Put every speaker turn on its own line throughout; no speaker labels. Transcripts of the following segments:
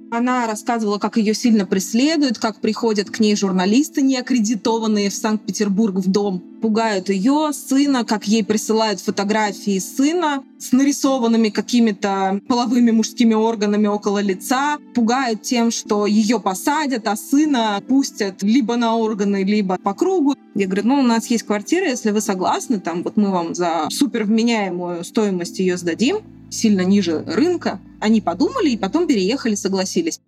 Она рассказывала, как ее сильно преследуют, как приходят к ней журналисты, неаккредитованные в Санкт-Петербург в дом, пугают ее, сына, как ей присылают фотографии сына с нарисованными какими-то половыми мужскими органами около лица, пугают тем, что ее посадят, а сына пустят либо на органы, либо по кругу. Я говорю, у нас есть квартира, если вы согласны, мы вам за супервменяемую стоимость ее сдадим, сильно ниже рынка. Они подумали и потом переехали, согласились.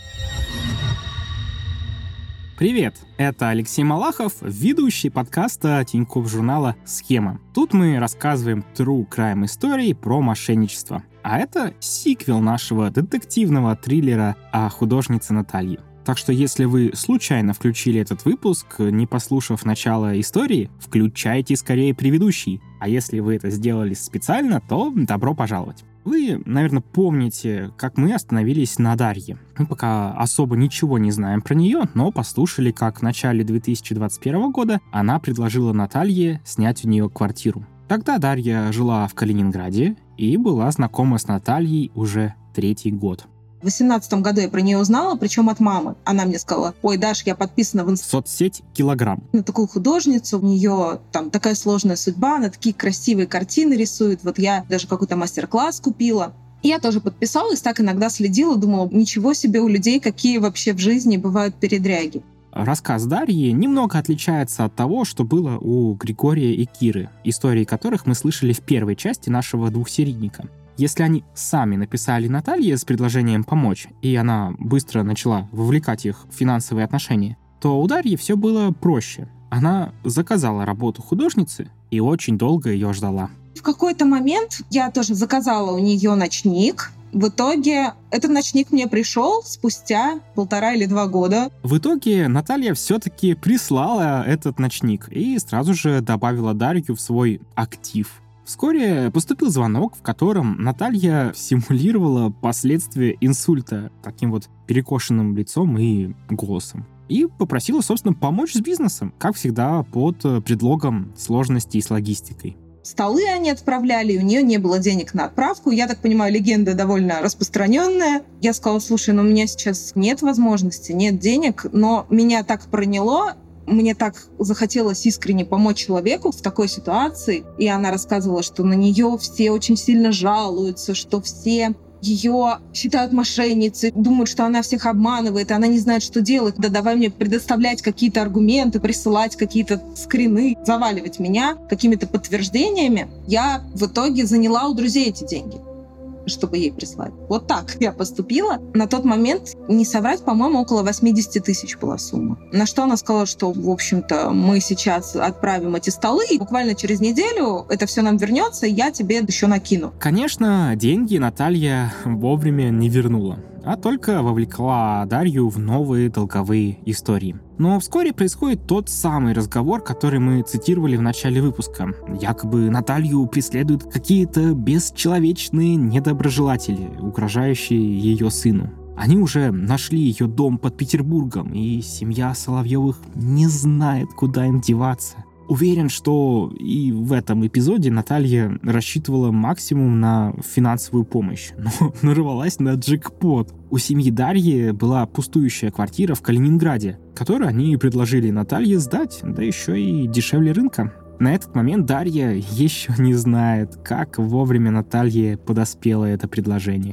Привет, это Алексей Малахов, ведущий подкаста Тинькофф журнала «Схема». Тут мы рассказываем true crime истории про мошенничество. А это сиквел нашего детективного триллера о художнице Наталье. Так что если вы случайно включили этот выпуск, не послушав начало истории, включайте скорее предыдущий. А если вы это сделали специально, то добро пожаловать. Вы, наверное, помните, как мы остановились на Дарье. Мы пока особо ничего не знаем про нее, но послушали, как в начале 2021 года она предложила Наталье снять у нее квартиру. Тогда Дарья жила в Калининграде и была знакома с Натальей уже 3-й год.
В 2018 году я про нее узнала, причем от мамы. Она мне сказала: ой, Даш, я подписана в
соцсеть «Килограмм».
На такую художницу, у нее там такая сложная судьба, она такие красивые картины рисует. Я даже какой-то мастер-класс купила. Я тоже подписалась, так иногда следила, думала, ничего себе у людей, какие вообще в жизни бывают передряги.
Рассказ Дарьи немного отличается от того, что было у Григория и Киры, истории которых мы слышали в первой части нашего двухсерийника. Если они сами написали Наталье с предложением помочь, и она быстро начала вовлекать их в финансовые отношения, то у Дарьи все было проще. Она заказала работу художницы и очень долго ее ждала.
В какой-то момент я тоже заказала у нее ночник. В итоге этот ночник мне пришел спустя 1,5 или 2 года.
В итоге Наталья все-таки прислала этот ночник и сразу же добавила Дарью в свой актив. Вскоре поступил звонок, в котором Наталья симулировала последствия инсульта таким перекошенным лицом и голосом. И попросила, собственно, помочь с бизнесом, как всегда, под предлогом сложностей с логистикой.
Столы они отправляли, и у нее не было денег на отправку. Я так понимаю, легенда довольно распространенная. Я сказала: слушай, у меня сейчас нет возможности, нет денег, но меня так проняло, мне так захотелось искренне помочь человеку в такой ситуации. И она рассказывала, что на нее все очень сильно жалуются, что все ее считают мошенницей, думают, что она всех обманывает, и она не знает, что делать. Да давай мне предоставлять какие-то аргументы, присылать какие-то скрины, заваливать меня какими-то подтверждениями. Я в итоге заняла у друзей эти деньги, чтобы ей прислать. Вот так я поступила. На тот момент, не соврать, по-моему, около 80 тысяч была сумма. На что она сказала, что, в общем-то, мы сейчас отправим эти столы, и буквально через неделю это все нам вернется, и я тебе еще накину.
Конечно, деньги Наталья вовремя не вернула, а только вовлекла Дарью в новые долговые истории. Но вскоре происходит тот самый разговор, который мы цитировали в начале выпуска. Якобы Наталью преследуют какие-то бесчеловечные недоброжелатели, угрожающие ее сыну. Они уже нашли ее дом под Петербургом, и семья Соловьевых не знает, куда им деваться. Уверен, что и в этом эпизоде Наталья рассчитывала максимум на финансовую помощь, но нарвалась на джекпот. У семьи Дарьи была пустующая квартира в Калининграде, которую они предложили Наталье сдать, да еще и дешевле рынка. На этот момент Дарья еще не знает, как вовремя Наталье подоспело это предложение.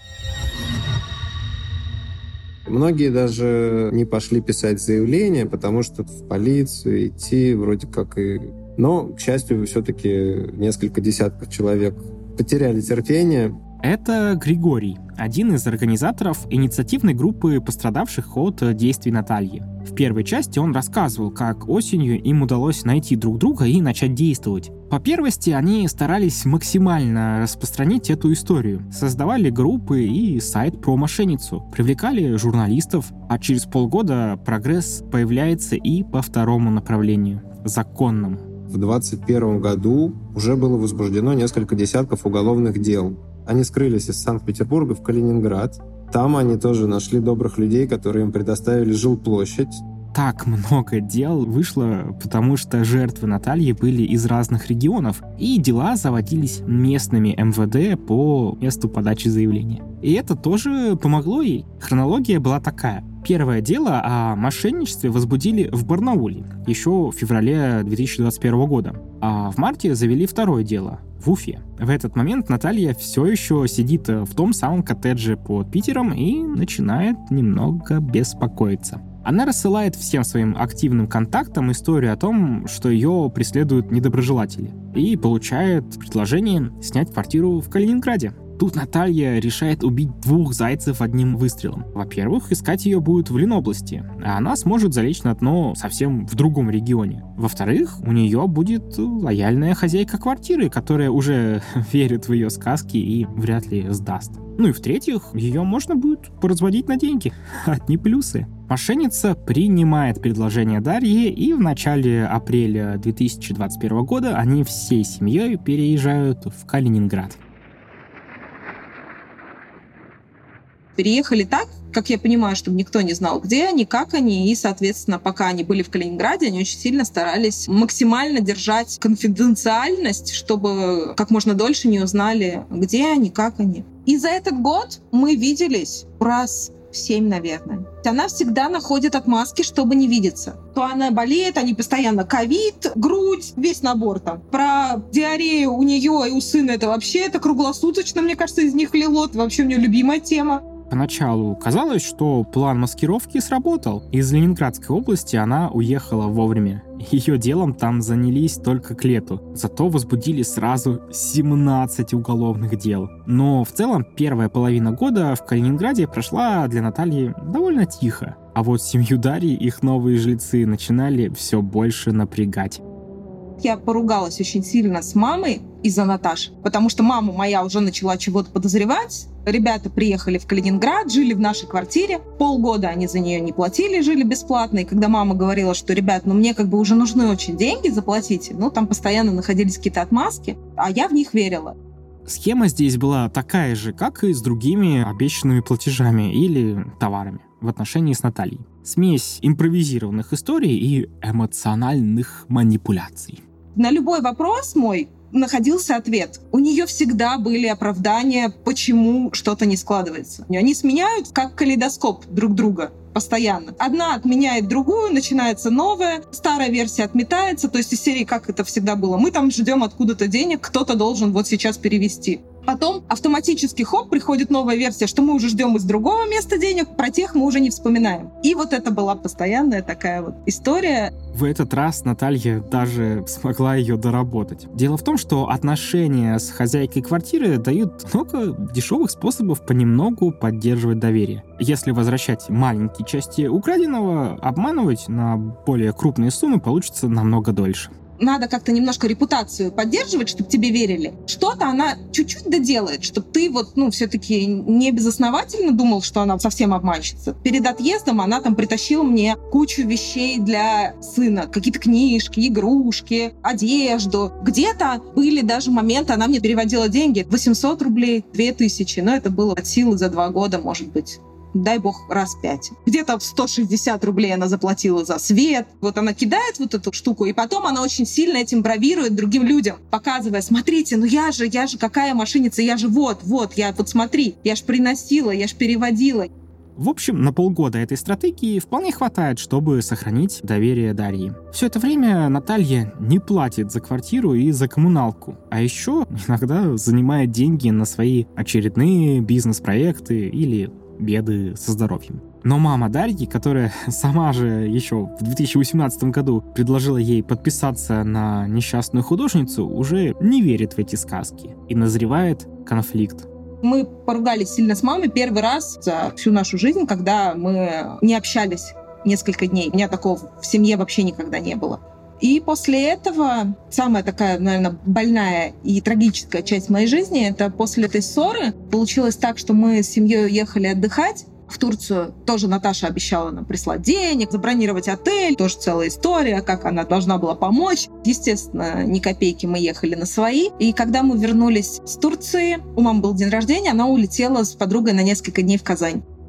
Многие даже не пошли писать заявление, потому что в полицию идти вроде как и... Но, к счастью, все-таки несколько десятков человек потеряли терпение.
Это Григорий, один из организаторов инициативной группы пострадавших от действий Натальи. В первой части он рассказывал, как осенью им удалось найти друг друга и начать действовать. По первости, они старались максимально распространить эту историю. Создавали группы и сайт про мошенницу, привлекали журналистов, а через полгода прогресс появляется и по второму направлению – законному.
В 2021 году уже было возбуждено несколько десятков уголовных дел. Они скрылись из Санкт-Петербурга в Калининград. Там они тоже нашли добрых людей, которые им предоставили жилплощадь.
так много дел вышло, потому что жертвы Натальи были из разных регионов, и дела заводились местными МВД по месту подачи заявления. И это тоже помогло ей. Хронология была такая. Первое дело о мошенничестве возбудили в Барнауле еще в феврале 2021 года, а в марте завели второе дело в Уфе. В этот момент Наталья все еще сидит в том самом коттедже под Питером и начинает немного беспокоиться. Она рассылает всем своим активным контактам историю о том, что ее преследуют недоброжелатели, и получает предложение снять квартиру в Калининграде. Тут Наталья решает убить 2 зайцев одним выстрелом. Во-первых, искать ее будут в Ленобласти, а она сможет залечь на дно совсем в другом регионе. Во-вторых, у нее будет лояльная хозяйка квартиры, которая уже верит в ее сказки и вряд ли сдаст. Ну и в-третьих, ее можно будет поразводить на деньги. Одни плюсы. Мошенница принимает предложение Дарьи, и в начале апреля 2021 года они всей семьей переезжают в Калининград.
Переехали так, как я понимаю, чтобы никто не знал, где они, как они, и, соответственно, пока они были в Калининграде, они очень сильно старались максимально держать конфиденциальность, чтобы как можно дольше не узнали, где они, как они. И за этот год мы виделись раз 7, наверное. Она всегда находит отмазки, чтобы не видеться. То она болеет, они постоянно ковид, грудь, весь набор там. Про диарею у нее и у сына это круглосуточно, мне кажется, из них лило. Это вообще у нее любимая тема.
Поначалу казалось, что план маскировки сработал. Из Ленинградской области она уехала вовремя. Ее делом там занялись только к лету. Зато возбудили сразу 17 уголовных дел. Но в целом первая половина года в Калининграде прошла для Натальи довольно тихо. А вот семью Дарьи их новые жильцы начинали все больше напрягать.
Я поругалась очень сильно с мамой из-за Наташи, потому что мама моя уже начала чего-то подозревать. Ребята приехали в Калининград, жили в нашей квартире. Полгода они за нее не платили, жили бесплатно. И когда мама говорила, что, ребят, мне уже нужны очень деньги, заплатите, там постоянно находились какие-то отмазки, а я в них верила.
Схема здесь была такая же, как и с другими обещанными платежами или товарами в отношении с Натальей. Смесь импровизированных историй и эмоциональных манипуляций.
На любой вопрос мой находился ответ. У нее всегда были оправдания, почему что-то не складывается. Они сменяют, как калейдоскоп, друг друга постоянно. Одна отменяет другую, начинается новая, старая версия отметается, то есть из серии, как это всегда было. Мы там ждем откуда-то денег, кто-то должен вот сейчас перевести. Потом автоматически, приходит новая версия, что мы уже ждем из другого места денег, про тех мы уже не вспоминаем. И вот это была постоянная такая вот история.
В этот раз Наталья даже смогла ее доработать. Дело в том, что отношения с хозяйкой квартиры дают много дешевых способов понемногу поддерживать доверие. Если возвращать маленькие части украденного, обманывать на более крупные суммы получится намного дольше.
Надо как-то немножко репутацию поддерживать, чтобы тебе верили. Что-то она чуть-чуть доделает, чтобы ты все-таки не безосновательно думал, что она совсем обманщица. Перед отъездом она там притащила мне кучу вещей для сына. Какие-то книжки, игрушки, одежду. Где-то были даже моменты, она мне переводила деньги. 800 рублей, 2000. Но это было от силы за 2 года, может быть. Дай бог, раз 5. Где-то 160 рублей она заплатила за свет. Вот она кидает вот эту штуку, и потом она очень сильно этим бравирует другим людям, показывая: смотрите, я же какая мошенница, я же смотри, я ж приносила, я ж переводила.
В общем, на полгода этой стратегии вполне хватает, чтобы сохранить доверие Дарьи. Все это время Наталья не платит за квартиру и за коммуналку, а еще иногда занимает деньги на свои очередные бизнес-проекты или беды со здоровьем. Но мама Дарьи, которая сама же еще в 2018 году предложила ей подписаться на несчастную художницу, уже не верит в эти сказки и назревает конфликт.
Мы поругались сильно с мамой первый раз за всю нашу жизнь, когда мы не общались несколько дней. У меня такого в семье вообще никогда не было. И после этого самая такая, наверное, больная и трагическая часть моей жизни — это после этой ссоры получилось так, что мы с семьей уехали отдыхать в Турцию. Тоже Наташа обещала нам прислать денег, забронировать отель. Тоже целая история, как она должна была помочь. Естественно, ни копейки, мы ехали на свои. И когда мы вернулись с Турции, у мамы был день рождения, она улетела с подругой на несколько дней в Казань.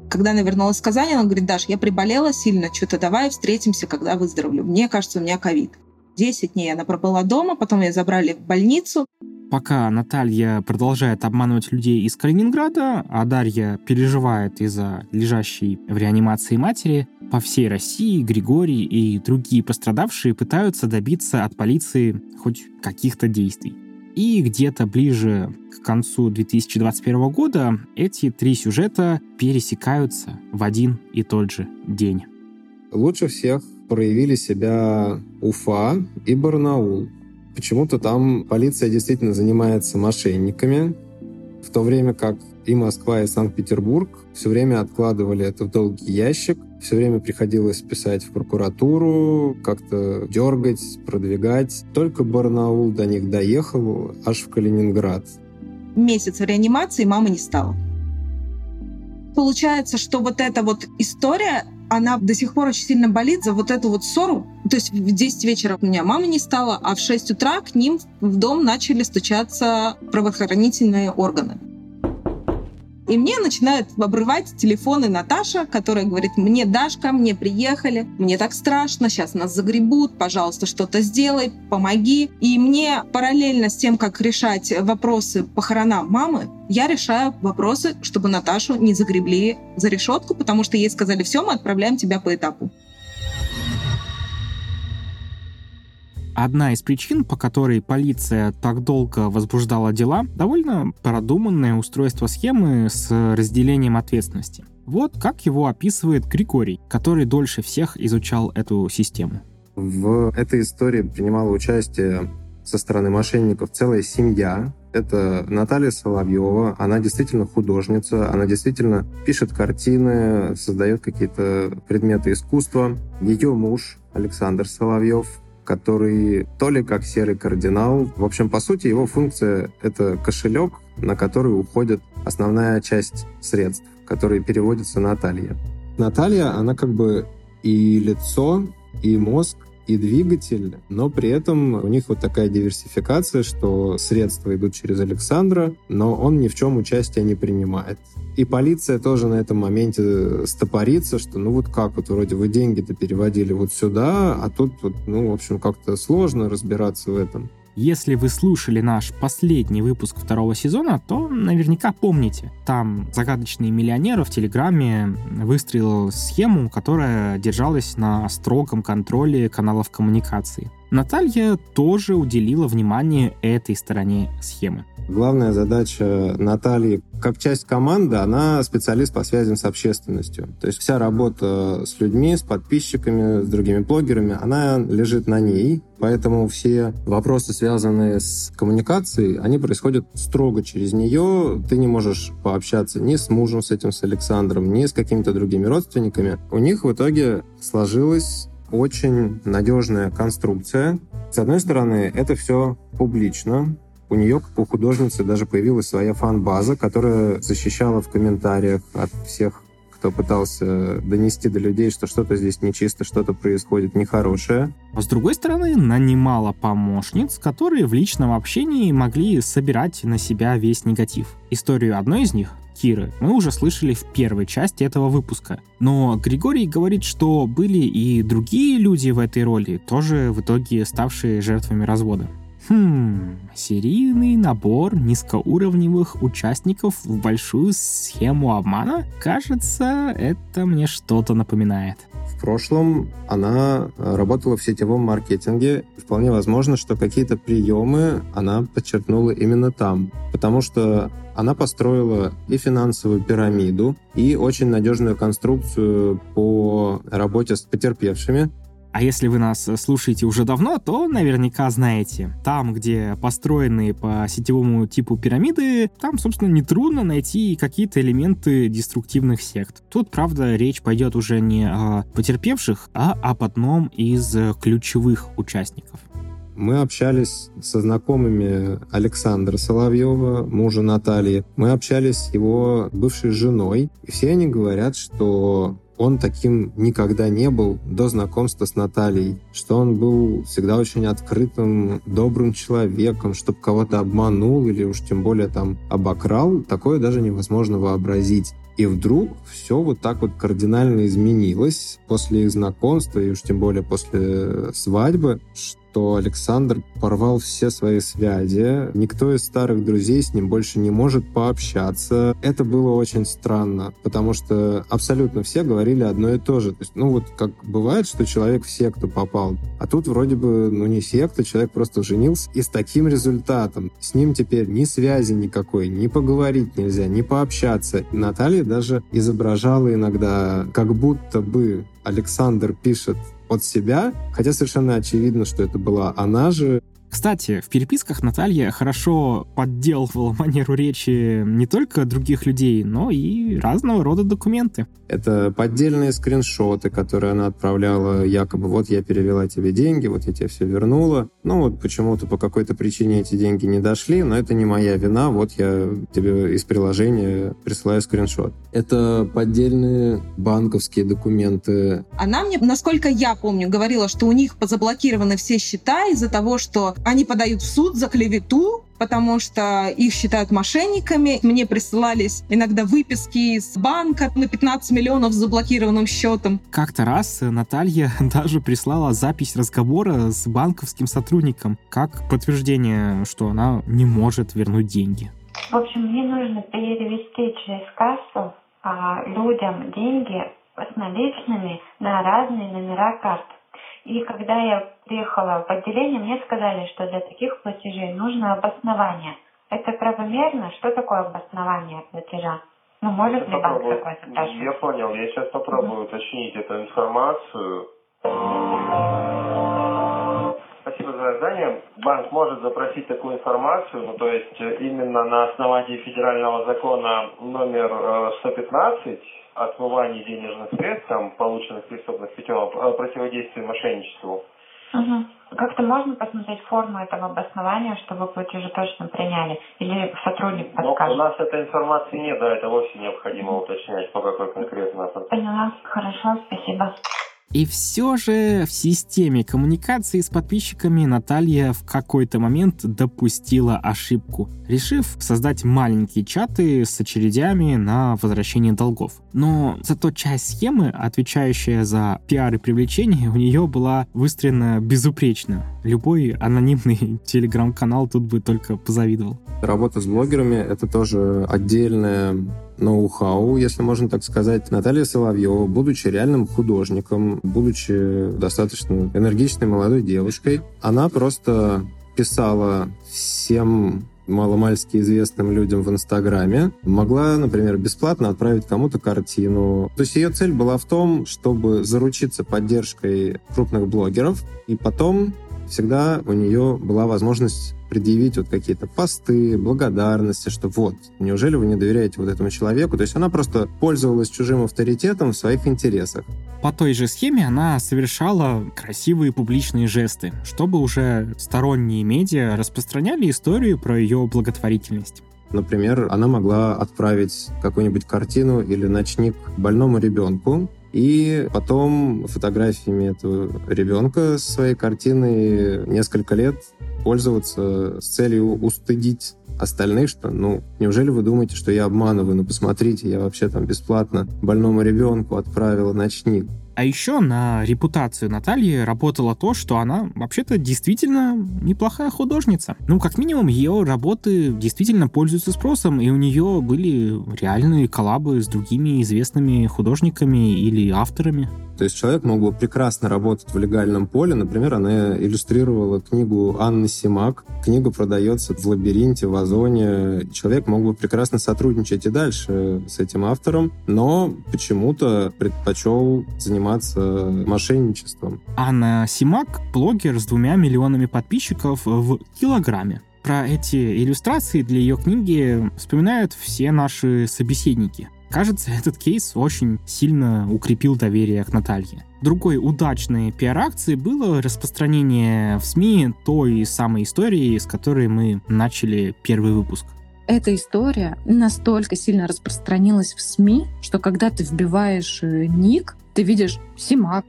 Когда она вернулась в Казань, она говорит: Даш, я приболела сильно, что-то давай встретимся, когда выздоровлю. Мне кажется, у меня ковид. 10 дней она пробыла дома, потом ее забрали в больницу.
Пока Наталья продолжает обманывать людей из Калининграда, а Дарья переживает из-за лежащей в реанимации матери, по всей России Григорий и другие пострадавшие пытаются добиться от полиции хоть каких-то действий. И где-то ближе к концу 2021 года эти 3 сюжета пересекаются в один и тот же день.
Лучше всех проявили себя Уфа и Барнаул. Почему-то там полиция действительно занимается мошенниками, в то время как и Москва, и Санкт-Петербург все время откладывали это в долгий ящик, все время приходилось писать в прокуратуру, как-то дергать, продвигать. Только Барнаул до них доехал аж в Калининград.
Месяц в реанимации мамы не стало. Получается, что вот эта вот история, она до сих пор очень сильно болит за вот эту вот ссору. То есть в 10 вечера у меня мамы не стало, а в 6 утра к ним в дом начали стучаться правоохранительные органы. И мне начинает обрывать телефоны Наташа, которая говорит: мне, Дашка, мне приехали, мне так страшно, сейчас нас загребут, пожалуйста, что-то сделай, помоги. И мне параллельно с тем, как решать вопросы похоронам мамы, я решаю вопросы, чтобы Наташу не загребли за решетку, потому что ей сказали: все, мы отправляем тебя по этапу.
Одна из причин, по которой полиция так долго возбуждала дела, довольно продуманное устройство схемы с разделением ответственности. Вот как его описывает Григорий, который дольше всех изучал эту систему.
В этой истории принимала участие со стороны мошенников целая семья. Это Наталья Соловьева, она действительно художница, она действительно пишет картины, создает какие-то предметы искусства. Ее муж Александр Соловьев, который то ли как серый кардинал. В общем, по сути, его функция — это кошелек, на который уходит основная часть средств, которые переводятся Наталье. Наталья, она как бы и лицо, и мозг, и двигатель, но при этом у них вот такая диверсификация, что средства идут через Александра, но он ни в чем участия не принимает. И полиция тоже на этом моменте стопорится, что ну вот как, вот вроде вы деньги-то переводили вот сюда, а тут вот, ну, в общем, как-то сложно разбираться в этом.
Если вы слушали наш последний выпуск 2 сезона, то наверняка помните. Там загадочный миллионер в Телеграме выстроил схему, которая держалась на строгом контроле каналов коммуникации. Наталья тоже уделила внимание этой стороне схемы.
Главная задача Натальи, как часть команды, она специалист по связям с общественностью. То есть вся работа с людьми, с подписчиками, с другими блогерами, она лежит на ней. Поэтому все вопросы, связанные с коммуникацией, они происходят строго через нее. Ты не можешь пообщаться ни с мужем, с этим, с Александром, ни с какими-то другими родственниками. У них в итоге сложилась очень надежная конструкция. С одной стороны, это все публично. У нее, как у художницы, даже появилась своя фан-база, которая защищала в комментариях от всех, кто пытался донести до людей, что что-то здесь нечисто, что-то происходит нехорошее.
А с другой стороны, нанимала помощниц, которые в личном общении могли собирать на себя весь негатив. Историю одной из них, Киры, мы уже слышали в первой части этого выпуска. Но Григорий говорит, что были и другие люди в этой роли, тоже в итоге ставшие жертвами развода. Серийный набор низкоуровневых участников в большую схему обмана? Кажется, это мне что-то напоминает.
В прошлом она работала в сетевом маркетинге. Вполне возможно, что какие-то приемы она подчеркнула именно там. Потому что она построила и финансовую пирамиду, и очень надежную конструкцию по работе с потерпевшими.
А если вы нас слушаете уже давно, то наверняка знаете. Там, где построены по сетевому типу пирамиды, там, собственно, нетрудно найти какие-то элементы деструктивных сект. Тут, правда, речь пойдет уже не о потерпевших, а об одном из ключевых участников.
Мы общались со знакомыми Александра Соловьева, мужа Натальи. Мы общались с его бывшей женой. И все они говорят, что он таким никогда не был до знакомства с Натальей, что он был всегда очень открытым, добрым человеком, чтобы кого-то обманул или уж тем более там обокрал, такое даже невозможно вообразить. И вдруг все вот так вот кардинально изменилось после их знакомства, и уж тем более после свадьбы, что Александр порвал все свои связи, никто из старых друзей с ним больше не может пообщаться. Это было очень странно, потому что абсолютно все говорили одно и то же. То есть, вот как бывает, что человек в секту попал, а тут вроде бы, не секта, человек просто женился, и с таким результатом. С ним теперь ни связи никакой, ни поговорить нельзя, ни пообщаться. Наталья даже изображала иногда, как будто бы Александр пишет от себя, хотя совершенно очевидно, что это была она же.
Кстати, в переписках Наталья хорошо подделывала манеру речи не только других людей, но и разного рода документы.
Это поддельные скриншоты, которые она отправляла, якобы вот я перевела тебе деньги, вот я тебе все вернула. Почему-то по какой-то причине эти деньги не дошли, но это не моя вина, вот я тебе из приложения присылаю скриншот. Это поддельные банковские документы.
Она мне, насколько я помню, говорила, что у них позаблокированы все счета из-за того, что они подают в суд за клевету, потому что их считают мошенниками. Мне присылались иногда выписки из банка на 15 миллионов с заблокированным счетом.
Как-то раз Наталья даже прислала запись разговора с банковским сотрудником, как подтверждение, что она не может вернуть деньги.
В общем, мне нужно перевести через кассу людям деньги с наличными на разные номера карт. И когда я приехала в отделение, мне сказали, что для таких платежей нужно обоснование. Это правомерно? Что такое обоснование платежа? Может ли банк такое спрашивать?
Я понял. Я сейчас попробую уточнить эту информацию. Спасибо за задание. Банк может запросить такую информацию, то есть именно на основании федерального закона номер 115 отмывании денежных средств, полученных преступных путем, противодействию мошенничеству.
Как-то можно посмотреть форму этого обоснования, чтобы платежи точно приняли? Или сотрудник подскажет?
У нас этой информации нет, это вовсе необходимо уточнять, по какой конкретно.
Поняла. Хорошо, спасибо.
И все же в системе коммуникации с подписчиками Наталья в какой-то момент допустила ошибку, решив создать маленькие чаты с очередями на возвращение долгов. Но зато часть схемы, отвечающая за пиар и привлечение, у нее была выстроена безупречно. Любой анонимный телеграм-канал тут бы только позавидовал.
Работа с блогерами — это тоже отдельная ноу-хау, если можно так сказать. Наталья Соловьева, будучи реальным художником, будучи достаточно энергичной молодой девушкой, она просто писала всем маломальски известным людям в Инстаграме, могла, например, бесплатно отправить кому-то картину. То есть ее цель была в том, чтобы заручиться поддержкой крупных блогеров, и потом всегда у нее была возможность предъявить какие-то посты, благодарности, что неужели вы не доверяете этому человеку? То есть она просто пользовалась чужим авторитетом в своих интересах.
По той же схеме она совершала красивые публичные жесты, чтобы уже сторонние медиа распространяли историю про ее благотворительность.
Например, она могла отправить какую-нибудь картину или ночник больному ребенку, и потом фотографиями этого ребенка с своей картиной несколько лет пользоваться с целью устыдить остальных, что, неужели вы думаете, что я обманываю? Посмотрите, я вообще бесплатно больному ребенку отправила ночник.
А еще на репутацию Натальи работало то, что она вообще-то действительно неплохая художница. Как минимум, ее работы действительно пользуются спросом, и у нее были реальные коллабы с другими известными художниками или авторами.
То есть человек мог бы прекрасно работать в легальном поле. Например, она иллюстрировала книгу Анны Симак. Книга продается в Лабиринте, в Озоне. Человек мог бы прекрасно сотрудничать и дальше с этим автором, но почему-то предпочел заниматься мошенничеством.
Анна Симак — блогер с 2 миллионами подписчиков в Килограме. Про эти иллюстрации для ее книги вспоминают все наши собеседники. Кажется, этот кейс очень сильно укрепил доверие к Наталье. Другой удачной пиар-акцией было распространение в СМИ той самой истории, с которой мы начали первый выпуск.
Эта история настолько сильно распространилась в СМИ, что когда ты вбиваешь ник, ты видишь Симак,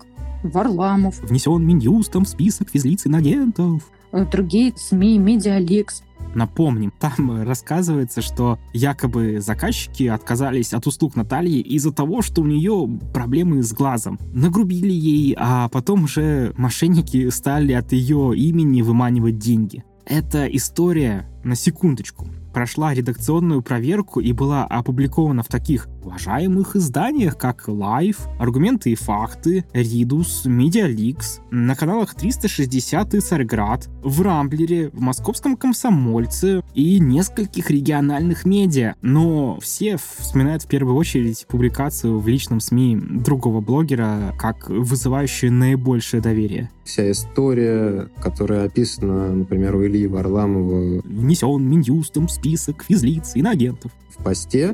Варламов.
Внесен Минюстом в список физлиц-инагентов.
Другие СМИ, Медиаликс.
Напомним, там рассказывается, что якобы заказчики отказались от услуг Натальи из-за того, что у нее проблемы с глазом. Нагрубили ей, а потом уже мошенники стали от ее имени выманивать деньги. Эта история, на секундочку, прошла редакционную проверку и была опубликована в таких уважаемых изданиях, как Life, Аргументы и факты, Readus, Медиаликс, на каналах 360 и Царьград, в Рамблере, в Московском Комсомольце и нескольких региональных медиа. Но все вспоминают в первую очередь публикацию в личном СМИ другого блогера как вызывающую наибольшее доверие.
Вся история, которая описана, например, у Ильи Варламова,
внесен Минюстом в список физлиц и иноагентов.
В посте,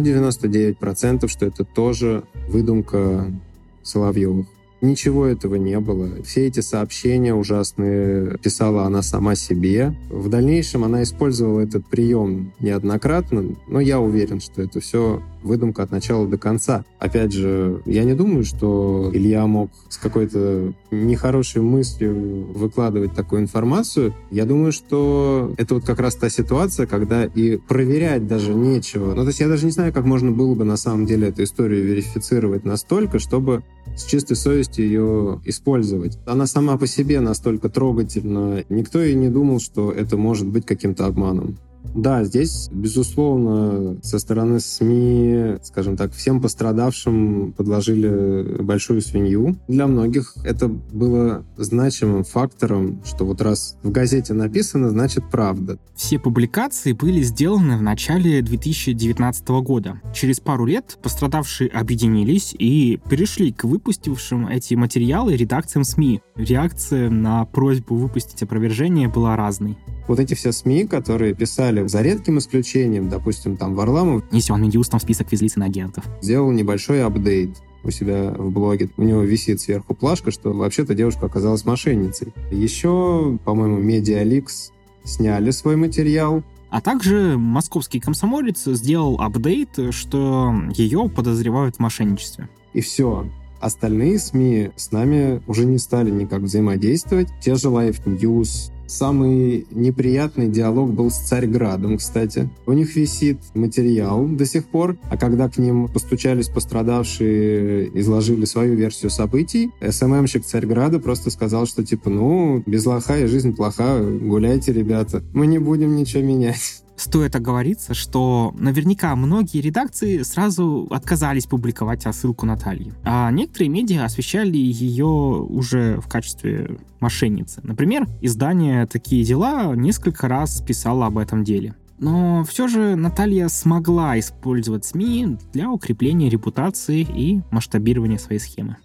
99%, что это тоже выдумка Соловьевых. Ничего этого не было. Все эти сообщения ужасные писала она сама себе. В дальнейшем она использовала этот прием неоднократно, но я уверен, что это все выдумка от начала до конца. Опять же, я не думаю, что Илья мог с какой-то нехорошей мыслью выкладывать такую информацию. Я думаю, что это вот как раз та ситуация, когда и проверять даже нечего. Ну, то есть я даже не знаю, как можно было бы на самом деле эту историю верифицировать настолько, чтобы с чистой совестью ее использовать. Она сама по себе настолько трогательна. Никто и не думал, что это может быть каким-то обманом. Да, здесь, безусловно, со стороны СМИ, скажем так, всем пострадавшим подложили большую свинью. Для многих это было значимым фактором, что вот раз в газете написано, значит правда.
Все публикации были сделаны в начале 2019 года. Через пару лет пострадавшие объединились и перешли к выпустившим эти материалы редакциям СМИ. Реакция на просьбу выпустить опровержение была разной.
Вот эти все СМИ, которые писали, за редким исключением, допустим, там Варламов
внесен Минюстом в список физлиц иноагентов,
сделал небольшой апдейт у себя в блоге. У него висит сверху плашка, что вообще-то девушка оказалась мошенницей. Еще, по-моему, Медиаликс сняли свой материал.
А также московский комсомолец сделал апдейт, что ее подозревают в мошенничестве.
И все. Остальные СМИ с нами уже не стали никак взаимодействовать. Те же Life News. Самый неприятный диалог был с Царьградом, кстати. У них висит материал до сих пор, а когда к ним постучались пострадавшие, изложили свою версию событий, СММщик Царьграда просто сказал, что типа, без лоха и жизнь плоха, гуляйте, ребята, мы не будем ничего менять.
Стоит оговориться, что наверняка многие редакции сразу отказались публиковать отсылку Натальи, а некоторые медиа освещали ее уже в качестве мошенницы. Например, издание «Такие дела» несколько раз писало об этом деле. Но все же Наталья смогла использовать СМИ для укрепления репутации и масштабирования своей схемы.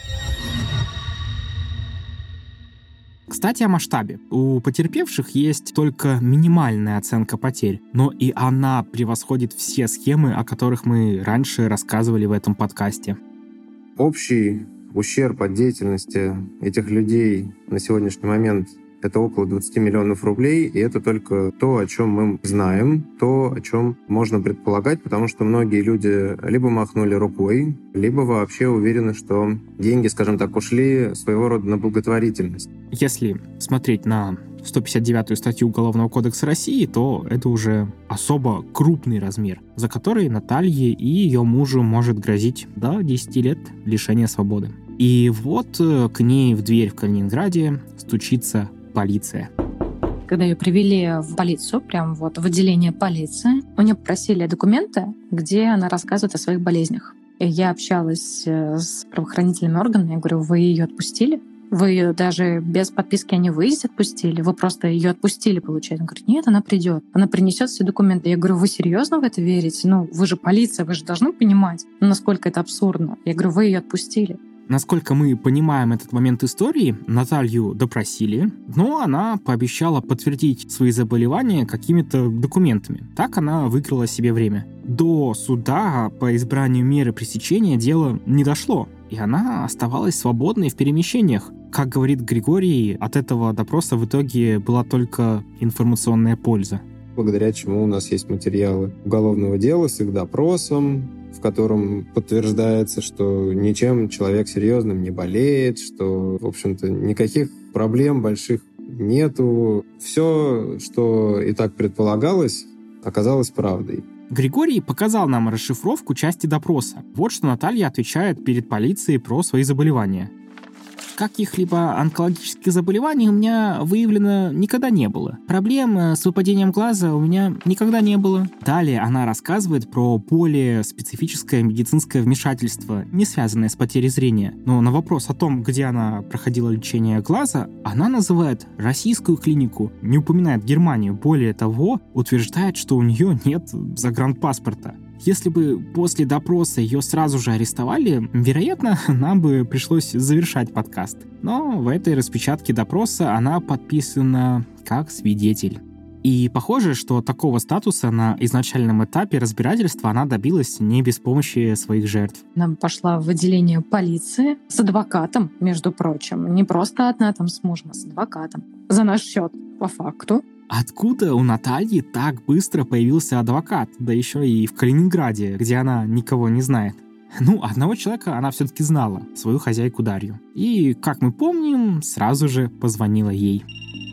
Кстати, о масштабе. У потерпевших есть только минимальная оценка потерь, но и она превосходит все схемы, о которых мы раньше рассказывали в этом подкасте.
Общий ущерб от деятельности этих людей на сегодняшний момент это около 20 миллионов рублей, и это только то, о чем мы знаем, то, о чем можно предполагать, потому что многие люди либо махнули рукой, либо вообще уверены, что деньги, скажем так, ушли своего рода на благотворительность.
Если смотреть на 159-ю статью Уголовного кодекса России, то это уже особо крупный размер, за который Наталье и ее мужу может грозить до 10 лет лишения свободы. И вот к ней в дверь в Калининграде стучится полиция.
Когда ее привели в полицию, прям вот в отделение полиции, у нее попросили документы, где она рассказывает о своих болезнях. И я общалась с правоохранительными органами, я говорю, вы ее отпустили? Вы ее даже без подписки о невыезде отпустили? Вы просто ее отпустили, получается? Он говорит, нет, она придет. Она принесет все документы. Я говорю, вы серьезно в это верите? Вы же полиция, вы же должны понимать, насколько это абсурдно. Я говорю, вы ее отпустили.
Насколько мы понимаем этот момент истории, Наталью допросили, но она пообещала подтвердить свои заболевания какими-то документами. Так она выиграла себе время. До суда по избранию меры пресечения дело не дошло, и она оставалась свободной в перемещениях. Как говорит Григорий, от этого допроса в итоге была только информационная польза.
Благодаря чему у нас есть материалы уголовного дела с их допросом, в котором подтверждается, что ничем человек серьезным не болеет, что, в общем-то, никаких проблем больших нету. Все, что и так предполагалось, оказалось правдой.
Григорий показал нам расшифровку части допроса. Вот что Наталья отвечает перед полицией про свои заболевания. Каких-либо онкологических заболеваний у меня выявлено никогда не было. Проблем с выпадением глаза у меня никогда не было. Далее она рассказывает про более специфическое медицинское вмешательство, не связанное с потерей зрения. Но на вопрос о том, где она проходила лечение глаза, она называет российскую клинику, не упоминает Германию. Более того, утверждает, что у нее нет загранпаспорта. Если бы после допроса ее сразу же арестовали, вероятно, нам бы пришлось завершать подкаст. Но в этой распечатке допроса она подписана как свидетель. И похоже, что такого статуса на изначальном этапе разбирательства она добилась не без помощи своих жертв.
Она пошла в отделение полиции с адвокатом, между прочим. Не просто одна там с мужем, а с адвокатом. За наш счет, по факту.
Откуда у Натальи так быстро появился адвокат, да еще и в Калининграде, где она никого не знает? Одного человека она все-таки знала, свою хозяйку Дарью. И, как мы помним, сразу же позвонила ей.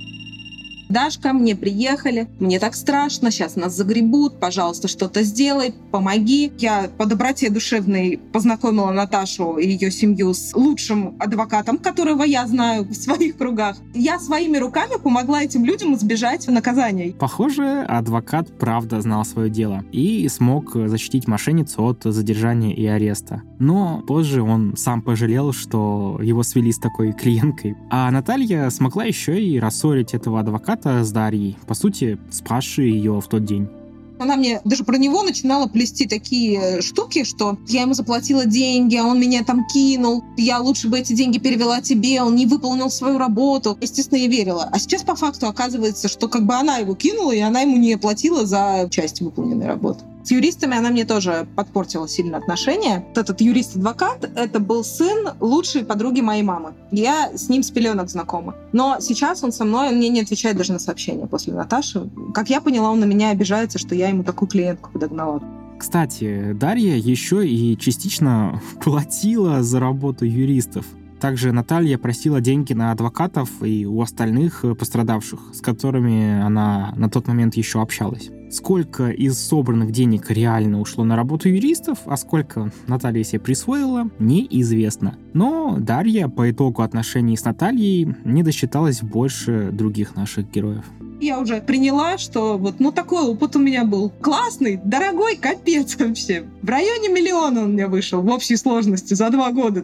Дашка, мне приехали, мне так страшно, сейчас нас загребут, пожалуйста, что-то сделай, помоги. Я по доброте душевной познакомила Наташу и ее семью с лучшим адвокатом, которого я знаю в своих кругах. Я своими руками помогла этим людям избежать наказания.
Похоже, адвокат правда знал свое дело и смог защитить мошенницу от задержания и ареста. Но позже он сам пожалел, что его свели с такой клиенткой. А Наталья смогла еще и рассорить этого адвоката с Дарьей, по сути, спасшей ее в тот день.
Она мне даже про него начинала плести такие штуки, что я ему заплатила деньги, а он меня там кинул, я лучше бы эти деньги перевела тебе, он не выполнил свою работу. Естественно, я верила. А сейчас по факту оказывается, что как бы она его кинула, и она ему не платила за часть выполненной работы. С юристами она мне тоже подпортила сильно отношения. Вот этот юрист-адвокат, это был сын лучшей подруги моей мамы. Я с ним с пеленок знакома. Но сейчас он со мной, он мне не отвечает даже на сообщения после Наташи. Как я поняла, он на меня обижается, что я ему такую клиентку подогнала.
Кстати, Дарья еще и частично платила за работу юристов. Также Наталья просила деньги на адвокатов и у остальных пострадавших, с которыми она на тот момент еще общалась. Сколько из собранных денег реально ушло на работу юристов, а сколько Наталья себе присвоила, неизвестно. Но Дарья по итогу отношений с Натальей не досчиталась больше других наших героев.
Я уже приняла, что такой опыт у меня был. Классный, дорогой, капец вообще. В районе 1 миллиона он у меня вышел в общей сложности за 2 года.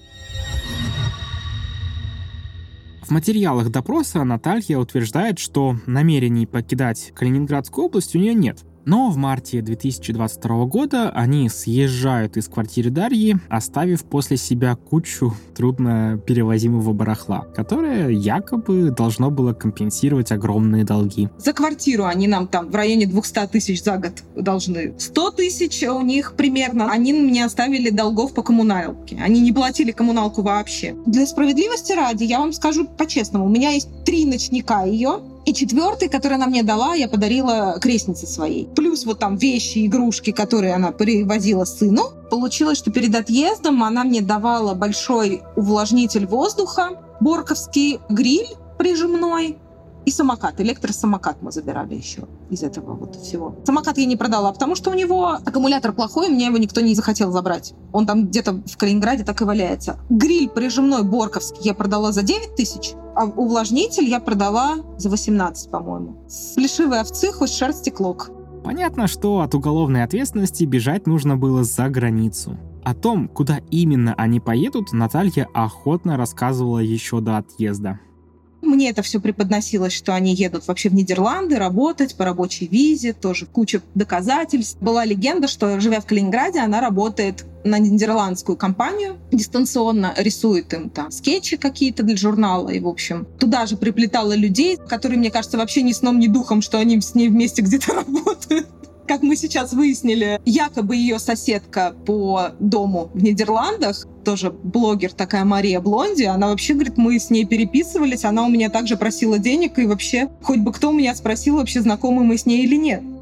В материалах допроса Наталья утверждает, что намерений покидать Калининградскую область у нее нет. Но в марте 2022 года они съезжают из квартиры Дарьи, оставив после себя кучу трудно перевозимого барахла, которое якобы должно было компенсировать огромные долги.
За квартиру они нам там в районе 200 тысяч за год должны. 100 тысяч у них примерно. Они мне оставили долгов по коммуналке. Они не платили коммуналку вообще. Для справедливости ради, я вам скажу по-честному, у меня есть 3 ночника ее, и 4-й, который она мне дала, я подарила крестнице своей. Плюс там вещи, игрушки, которые она привозила сыну. Получилось, что перед отъездом она мне давала большой увлажнитель воздуха, борковский гриль прижимной и самокат. Электросамокат мы забирали еще из этого всего. Самокат я не продала, потому что у него аккумулятор плохой, мне его никто не захотел забрать. Он там где-то в Калининграде так и валяется. Гриль прижимной борковский я продала за 9 тысяч, а увлажнитель я продала за 18, по-моему. С плешивой овцы хоть шерсти клок.
Понятно, что от уголовной ответственности бежать нужно было за границу. О том, куда именно они поедут, Наталья охотно рассказывала еще до отъезда.
Мне это все преподносилось, что они едут вообще в Нидерланды работать по рабочей визе, тоже куча доказательств. Была легенда, что, живя в Калининграде, она работает на нидерландскую компанию, дистанционно рисует им там скетчи какие-то для журнала. И, в общем, туда же приплетала людей, которые, мне кажется, вообще ни сном, ни духом, что они с ней вместе где-то работают. Как мы сейчас выяснили, якобы ее соседка по дому в Нидерландах, тоже блогер такая Мария Блонди, она вообще говорит, мы с ней переписывались, она у меня также просила денег, и вообще хоть бы кто у меня спросил, вообще знакомы мы с ней или нет.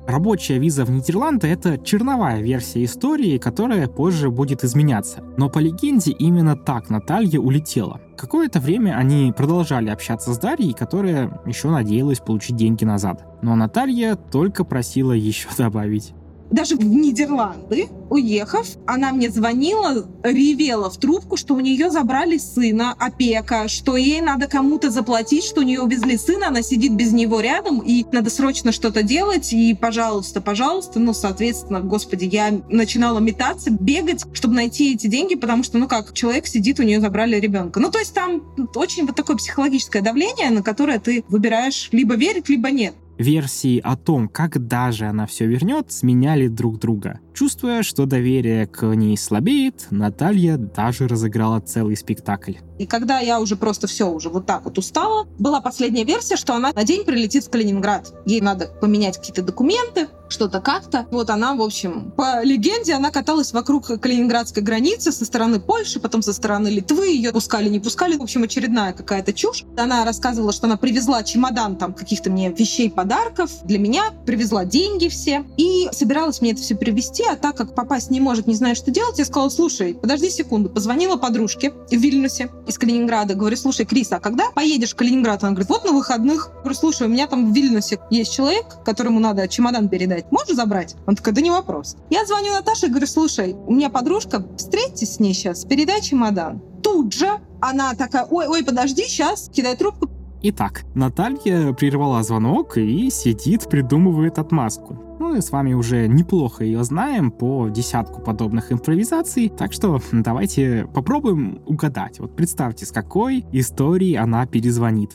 Рабочая виза в Нидерланды — это черновая версия истории, которая позже будет изменяться. Но по легенде именно так Наталья улетела. Какое-то время они продолжали общаться с Дарьей, которая еще надеялась получить деньги назад. Но Наталья только просила еще добавить.
Даже в Нидерланды, уехав, она мне звонила, ревела в трубку, что у нее забрали сына, опека, что ей надо кому-то заплатить, что у нее увезли сына, она сидит без него рядом, и надо срочно что-то делать, и пожалуйста, соответственно, господи, я начинала метаться, бегать, чтобы найти эти деньги, потому что, человек сидит, у нее забрали ребенка. То есть там очень вот такое психологическое давление, на которое ты выбираешь либо верить, либо нет.
Версии о том, когда же она все вернет, сменяли друг друга. Чувствуя, что доверие к ней слабеет, Наталья даже разыграла целый спектакль.
И когда я уже просто уже вот так вот устала, была последняя версия, что она на день прилетит в Калининград. Ей надо поменять какие-то документы, что-то как-то. Вот она, в общем, по легенде, она каталась вокруг калининградской границы со стороны Польши, потом со стороны Литвы. Ее пускали, не пускали. В общем, очередная какая-то чушь. Она рассказывала, что она привезла чемодан там каких-то мне вещей, подарков для меня, привезла деньги все и собиралась мне это все привезти, а так как попасть не может, не знает, что делать, я сказала: слушай, подожди секунду. Позвонила подружке в Вильнюсе из Калининграда. Говорю: слушай, Крис, а когда поедешь в Калининград? Она говорит: вот на выходных. Говорю: слушай, у меня там в Вильнюсе есть человек, которому надо чемодан передать. Можешь забрать? Он такой: да не вопрос. Я звоню Наташе и говорю: слушай, у меня подружка, встретитесь с ней сейчас, передай чемодан. Тут же она такая: ой, подожди, сейчас, кидай трубку.
Итак, Наталья прервала звонок и сидит, придумывает отмазку. Мы с вами уже неплохо ее знаем по десятку подобных импровизаций, так что давайте попробуем угадать. Вот представьте, с какой историей она перезвонит.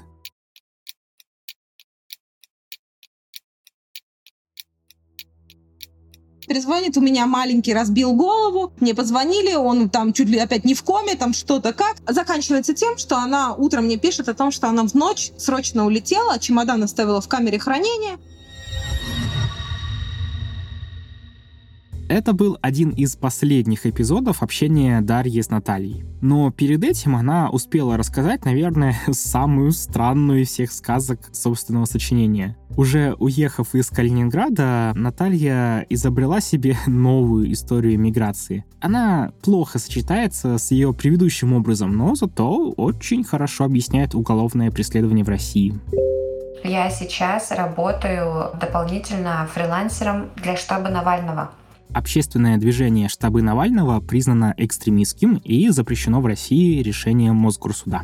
Перезвонит: у меня маленький разбил голову, мне позвонили, он там чуть ли опять не в коме, там что-то как. Заканчивается тем, что она утром мне пишет о том, что она в ночь срочно улетела, чемодан оставила в камере хранения.
Это был один из последних эпизодов общения Дарьи с Натальей. Но перед этим она успела рассказать, наверное, самую странную из всех сказок собственного сочинения. Уже уехав из Калининграда, Наталья изобрела себе новую историю миграции. Она плохо сочетается с ее предыдущим образом, но зато очень хорошо объясняет уголовное преследование в России.
Я сейчас работаю дополнительно фрилансером для штаба Навального.
Общественное движение «Штабы Навального» признано экстремистским и запрещено в России решением Мосгорсуда.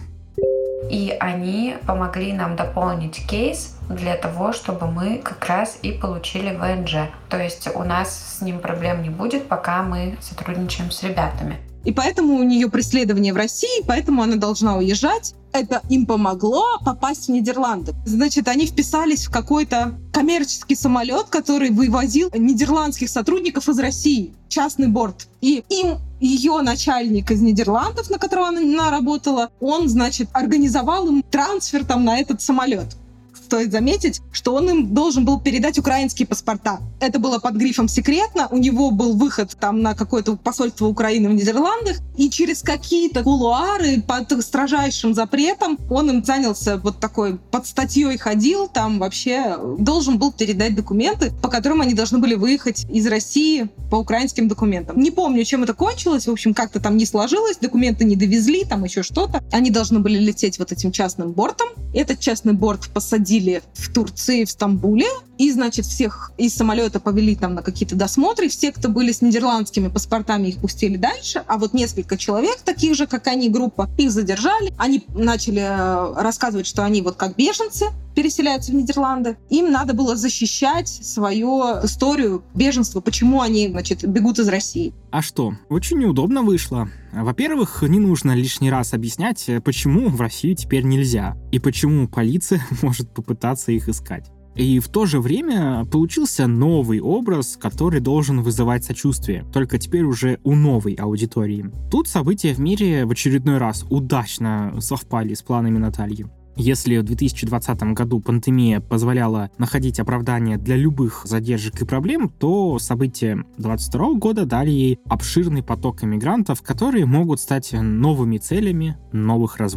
И они помогли нам дополнить кейс для того, чтобы мы как раз и получили ВНЖ. То есть у нас с ним проблем не будет, пока мы сотрудничаем с ребятами.
И поэтому у нее преследование в России, поэтому она должна уезжать. Это им помогло попасть в Нидерланды. Значит, они вписались в какой-то коммерческий самолет, который вывозил нидерландских сотрудников из России. Частный борт. И им ее начальник из Нидерландов, на которого она работала, он, значит, организовал им трансфер там на этот самолет. Стоит заметить, что он им должен был передать украинские паспорта. Это было под грифом «секретно». У него был выход там на какое-то посольство Украины в Нидерландах. И через какие-то кулуары под строжайшим запретом он им занялся вот такой, под статьей ходил, там вообще должен был передать документы, по которым они должны были выехать из России по украинским документам. Не помню, чем это кончилось. В общем, как-то там не сложилось, документы не довезли, там еще что-то. Они должны были лететь вот этим частным бортом. Этот частный борт посадили в Турции, в Стамбуле. И, значит, всех из самолета повели там на какие-то досмотры. Все, кто были с нидерландскими паспортами, их пустили дальше. А вот несколько человек, таких же, как они, группа, их задержали. Они начали рассказывать, что они вот как беженцы переселяются в Нидерланды. Им надо было защищать свою историю беженства, почему они, значит, бегут из России.
А что? Очень неудобно вышло. Во-первых, не нужно лишний раз объяснять, почему в Россию теперь нельзя, и почему полиция может попытаться их искать. И в то же время получился новый образ, который должен вызывать сочувствие, только теперь уже у новой аудитории. Тут события в мире в очередной раз удачно совпали с планами Натальи. Если в 2020 году пандемия позволяла находить оправдания для любых задержек и проблем, то события 2022 года дали ей обширный поток иммигрантов, которые могут стать новыми целями новых разводов.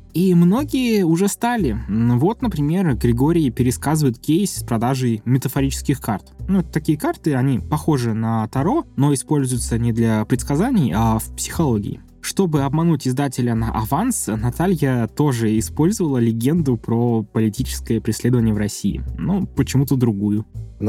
И многие уже стали. Вот, например, Григорий пересказывает кейс с продажей метафорических карт. Такие карты, они похожи на Таро, но используются не для предсказаний, а в психологии. Чтобы обмануть издателя на аванс, Наталья тоже использовала легенду про политическое преследование в России. Почему-то другую.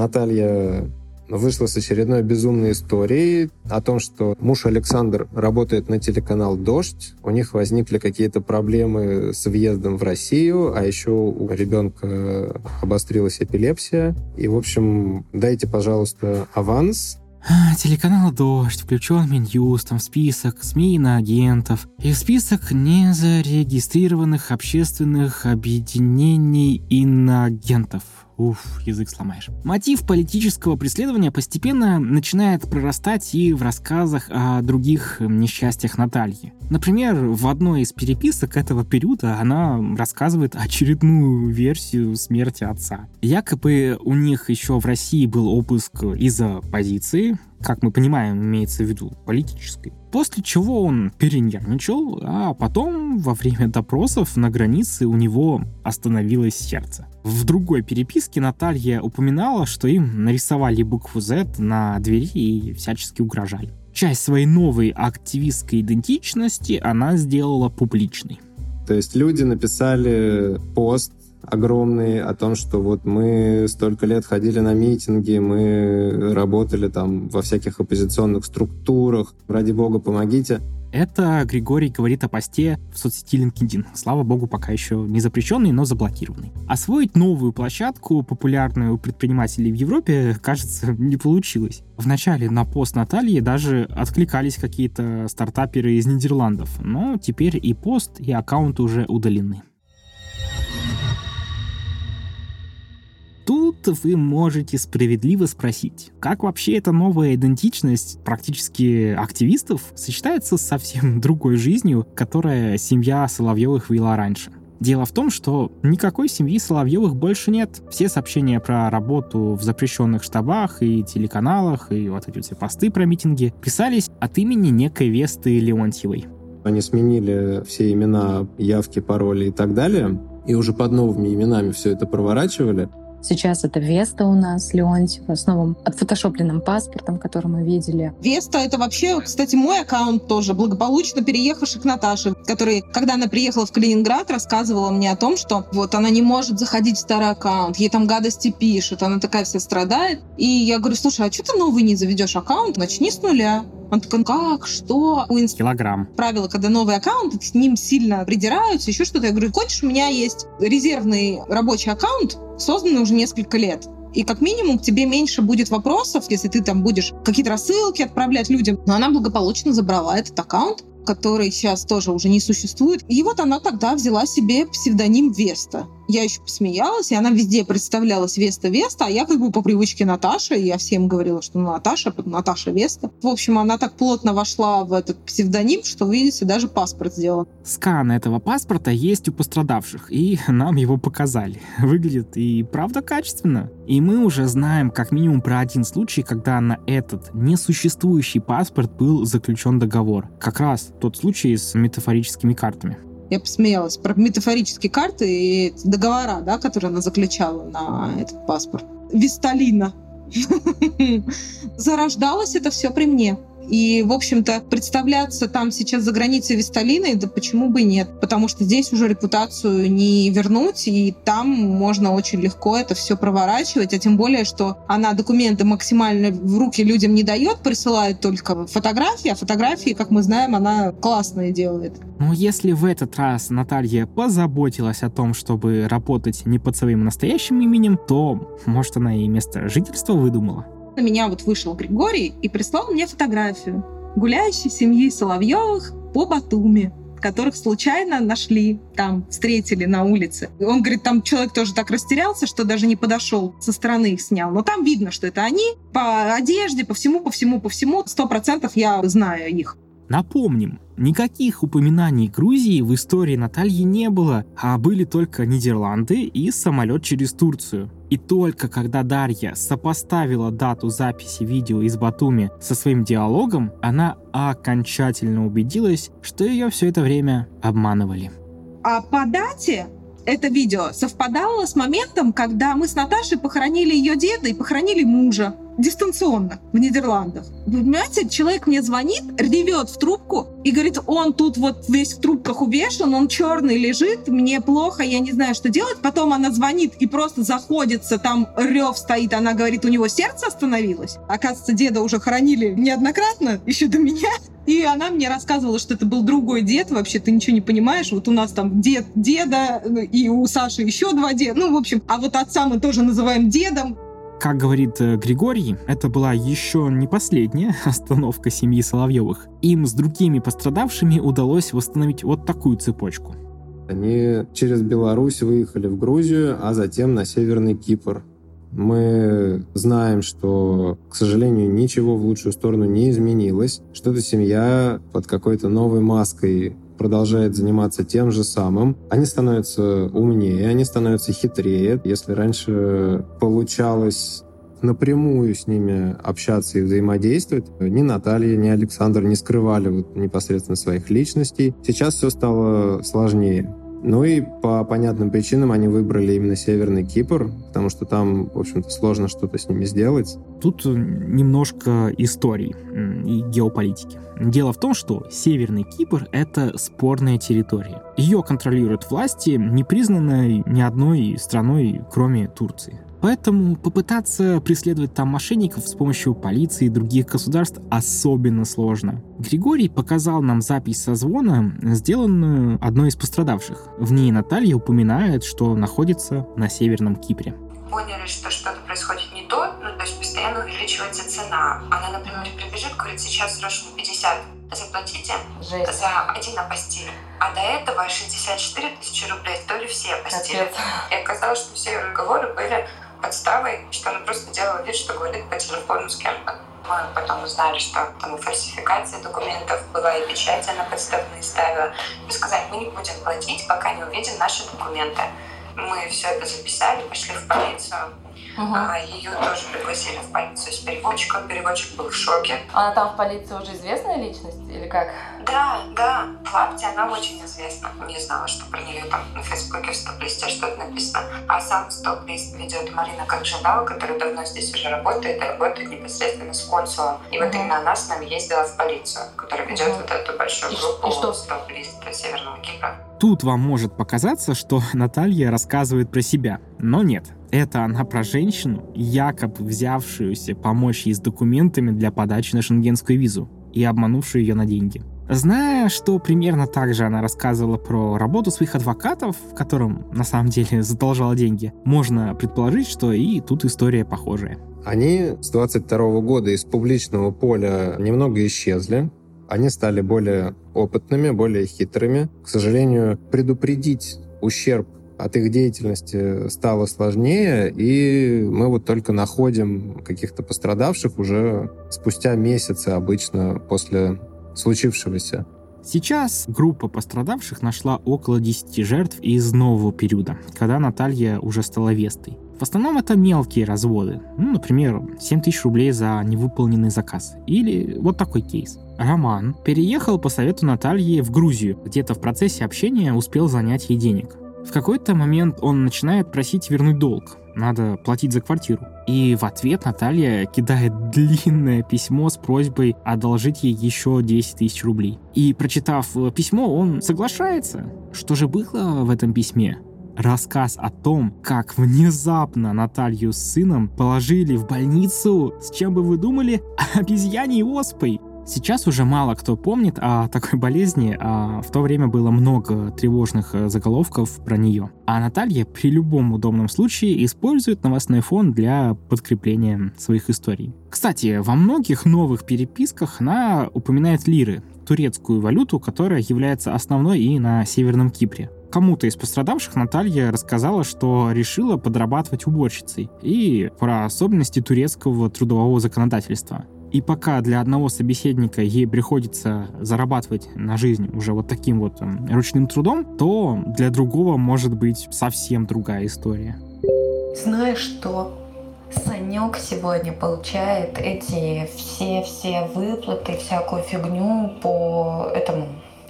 Наталья вышла с очередной безумной историей о том, что муж Александр работает на телеканал «Дождь», у них возникли какие-то проблемы с въездом в Россию, а еще у ребенка обострилась эпилепсия. И, в общем, дайте, пожалуйста, аванс.
Телеканал «Дождь» включен Минюстом в список СМИ иноагентов и в список незарегистрированных общественных объединений иноагентов. Язык сломаешь. Мотив политического преследования постепенно начинает прорастать и в рассказах о других несчастьях Натальи. Например, в одной из переписок этого периода она рассказывает очередную версию смерти отца. Якобы у них еще в России был обыск из-за позиции, как мы понимаем, имеется в виду политической. После чего он перенервничал, а потом во время допросов на границе у него остановилось сердце. В другой переписке Наталья упоминала, что им нарисовали букву Z на двери и всячески угрожали. Часть своей новой активистской идентичности она сделала публичной.
То есть люди написали пост огромный о том, что вот мы столько лет ходили на митинги, мы работали там во всяких оппозиционных структурах, ради бога, помогите.
Это Григорий говорит о посте в соцсети LinkedIn. Слава богу, пока еще не запрещенный, но заблокированный. Освоить новую площадку, популярную у предпринимателей в Европе, кажется, не получилось. Вначале на пост Натальи даже откликались какие-то стартаперы из Нидерландов, но теперь и пост, и аккаунты уже удалены. Тут вы можете справедливо спросить, как вообще эта новая идентичность практически активистов сочетается с совсем другой жизнью, которая семья Соловьевых вела раньше. Дело в том, что никакой семьи Соловьевых больше нет. Все сообщения про работу в запрещенных штабах и телеканалах, и вот эти все посты про митинги писались от имени некой Весты Леонтьевой.
Они сменили все имена, явки, пароли и так далее, и уже под новыми именами все это проворачивали.
Сейчас это Веста у нас, Леонтьева, с новым отфотошопленным паспортом, который мы видели.
Веста — это вообще, кстати, мой аккаунт тоже, благополучно переехавший к Наташе, который, когда она приехала в Калининград, рассказывала мне о том, что вот она не может заходить в старый аккаунт, ей там гадости пишут, она такая вся страдает. И я говорю, слушай, а что ты новый не заведешь аккаунт? Начни с нуля. Он такой, как, что?
Килограмм.
Правило, когда новый аккаунт, к ним сильно придираются, еще что-то. Я говорю, хочешь, у меня есть резервный рабочий аккаунт, созданный уже несколько лет. И как минимум к тебе меньше будет вопросов, если ты там будешь какие-то рассылки отправлять людям. Но она благополучно забрала этот аккаунт, который сейчас тоже уже не существует. И вот она тогда взяла себе псевдоним Веста. Я еще посмеялась, и она везде представлялась Веста, а я как бы по привычке Наташа, и я всем говорила, что Наташа Веста. В общем, она так плотно вошла в этот псевдоним, что, вы видите, даже паспорт сделала.
Скан этого паспорта есть у пострадавших, и нам его показали. Выглядит и правда качественно. И мы уже знаем как минимум про один случай, когда на этот несуществующий паспорт был заключен договор. Как раз тот случай с метафорическими картами.
Я посмеялась про метафорические карты и договора, да, которые она заключала на этот паспорт. Весталина. Зарождалось это все при мне. И, в общем-то, представляться там сейчас за границей Весталиной, да почему бы и нет? Потому что здесь уже репутацию не вернуть, и там можно очень легко это все проворачивать, а тем более, что она документы максимально в руки людям не дает, присылает только фотографии, а фотографии, как мы знаем, она классные делает.
Но если в этот раз Наталья позаботилась о том, чтобы работать не под своим настоящим именем, то, может, она и место жительства выдумала?
На меня вот вышел Григорий и прислал мне фотографию гуляющей семьи Соловьевых по Батуми, которых случайно нашли, там встретили на улице. И он говорит, там человек тоже так растерялся, что даже не подошел, со стороны их снял. Но там видно, что это они, по одежде, по всему, 100% я знаю их.
Напомним, никаких упоминаний Грузии в истории Натальи не было, а были только Нидерланды и самолет через Турцию. И только когда Дарья сопоставила дату записи видео из Батуми со своим диалогом, она окончательно убедилась, что ее все это время обманывали.
А по дате это видео совпадало с моментом, когда мы с Наташей похоронили ее деда и похоронили мужа дистанционно в Нидерландах. Вы понимаете, человек мне звонит, ревет в трубку и говорит, он тут вот весь в трубках увешан, он черный лежит, мне плохо, я не знаю, что делать. Потом она звонит и просто заходится, там рев стоит, она говорит, у него сердце остановилось. Оказывается, деда уже хоронили неоднократно, еще до меня. И она мне рассказывала, что это был другой дед, вообще ты ничего не понимаешь. Вот у нас там дед деда, и у Саши еще 2 деда. Ну, в общем, а вот отца мы тоже называем дедом.
Как говорит Григорий, это была еще не последняя остановка семьи Соловьевых. Им с другими пострадавшими удалось восстановить вот такую цепочку.
Они через Беларусь выехали в Грузию, а затем на Северный Кипр. Мы знаем, что, к сожалению, ничего в лучшую сторону не изменилось, что эта семья под какой-то новой маской продолжает заниматься тем же самым. Они становятся умнее, они становятся хитрее. Если раньше получалось напрямую с ними общаться и взаимодействовать, ни Наталья, ни Александр не скрывали вот непосредственно своих личностей. Сейчас все стало сложнее. Ну и по понятным причинам они выбрали именно Северный Кипр, потому что там, в общем-то, сложно что-то с ними сделать.
Тут немножко истории и геополитики. Дело в том, что Северный Кипр — это спорная территория. Ее контролируют власти, не признанной ни одной страной, кроме Турции. Поэтому попытаться преследовать там мошенников с помощью полиции и других государств особенно сложно. Григорий показал нам запись созвона, сделанную одной из пострадавших. В ней Наталья упоминает, что находится на Северном Кипре.
Поняли, что что-то происходит не то, то есть постоянно увеличивается цена. Она, например, прибежит, говорит, сейчас срочно 50, заплатите за один апостиль. А до этого 64 тысячи рублей стоили все апостили. И оказалось, что все разговоры были подставой, что она просто делала вид, что говорит по телефону с кем-то. Мы потом узнали, что там и фальсификация документов была, и печати она подставные ставила. И сказали, мы не будем платить, пока не увидим наши документы. Мы все это записали, пошли в полицию. Ее тоже пригласили в полицию с переводчиком. Переводчик был в шоке.
Она там в полиции уже известная личность или как?
Да. В Лапте она очень известна. Не знала, что про нее там на Фейсбуке в стоп-листе что-то написано. А сам стоп-лист ведет Марина Кокжедал, которая давно здесь уже работает и работает непосредственно с консулом. И вот именно она с нами ездила в полицию, которая ведет вот эту большую группу стоп-листа Северного Кипра.
Тут вам может показаться, что Наталья рассказывает про себя, но нет. Это она про женщину, якобы взявшуюся помочь ей с документами для подачи на шенгенскую визу и обманувшую ее на деньги. Зная, что примерно так же она рассказывала про работу своих адвокатов, которым на самом деле задолжала деньги, можно предположить, что и тут история похожая.
Они с 22 года из публичного поля немного исчезли. Они стали более опытными, более хитрыми. К сожалению, предупредить ущерб от их деятельности стало сложнее, и мы вот только находим каких-то пострадавших уже спустя месяцы обычно после случившегося.
Сейчас группа пострадавших нашла около 10 жертв из нового периода, когда Наталья уже стала Вестой. В основном это мелкие разводы. Например, 7 тысяч рублей за невыполненный заказ. Или вот такой кейс. Роман переехал по совету Натальи в Грузию. Где-то в процессе общения успел занять ей денег. В какой-то момент он начинает просить вернуть долг. Надо платить за квартиру. И в ответ Наталья кидает длинное письмо с просьбой одолжить ей еще 10 тысяч рублей. И, прочитав письмо, он соглашается. Что же было в этом письме? Рассказ о том, как внезапно Наталью с сыном положили в больницу, с чем бы вы думали, обезьяньей оспой. Сейчас уже мало кто помнит о такой болезни, а в то время было много тревожных заголовков про нее. А Наталья при любом удобном случае использует новостной фон для подкрепления своих историй. Кстати, во многих новых переписках она упоминает лиры, турецкую валюту, которая является основной и на Северном Кипре. Кому-то из пострадавших Наталья рассказала, что решила подрабатывать уборщицей и про особенности турецкого трудового законодательства. И пока для одного собеседника ей приходится зарабатывать на жизнь уже вот таким вот ручным трудом, то для другого может быть совсем другая история.
Знаешь что? Санек сегодня получает эти все выплаты, всякую фигню по этому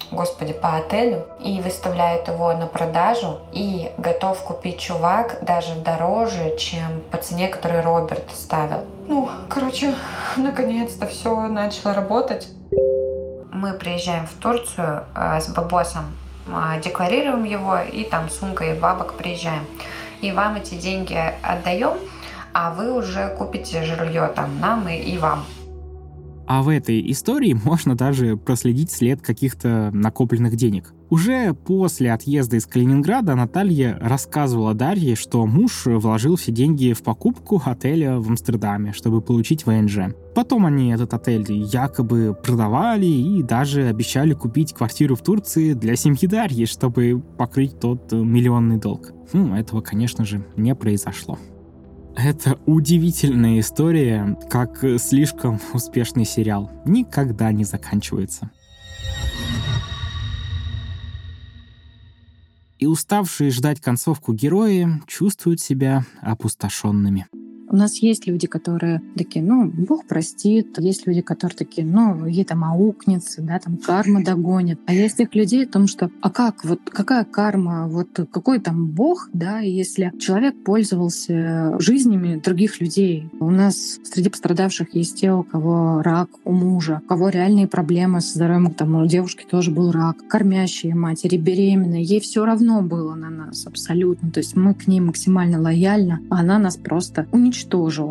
господи, по отелю и выставляют его на продажу, и готов купить чувак даже дороже, чем по цене, которую Роберт ставил. Наконец-то все начало работать. Мы приезжаем в Турцию с бабосом, декларируем его, и там сумкой бабок приезжаем. И вам эти деньги отдаем, а вы уже купите жилье там нам и вам.
А в этой истории можно даже проследить след каких-то накопленных денег. Уже после отъезда из Калининграда Наталья рассказывала Дарье, что муж вложил все деньги в покупку отеля в Амстердаме, чтобы получить ВНЖ. Потом они этот отель якобы продавали и даже обещали купить квартиру в Турции для семьи Дарьи, чтобы покрыть тот миллионный долг. Этого, конечно же, не произошло. Это удивительная история, как слишком успешный сериал. Никогда не заканчивается. И уставшие ждать концовку герои чувствуют себя опустошенными.
У нас есть люди, которые такие, Бог простит. Есть люди, которые такие, ей там аукнется, да, там карма догонит. А есть тех людей о том, что, какая карма, какой там Бог, да, если человек пользовался жизнями других людей. У нас среди пострадавших есть те, у кого рак у мужа, у кого реальные проблемы со здоровьем, там у девушки тоже был рак, кормящие матери, беременные. Ей все равно было на нас абсолютно. То есть мы к ней максимально лояльны, а она нас просто уничтожила.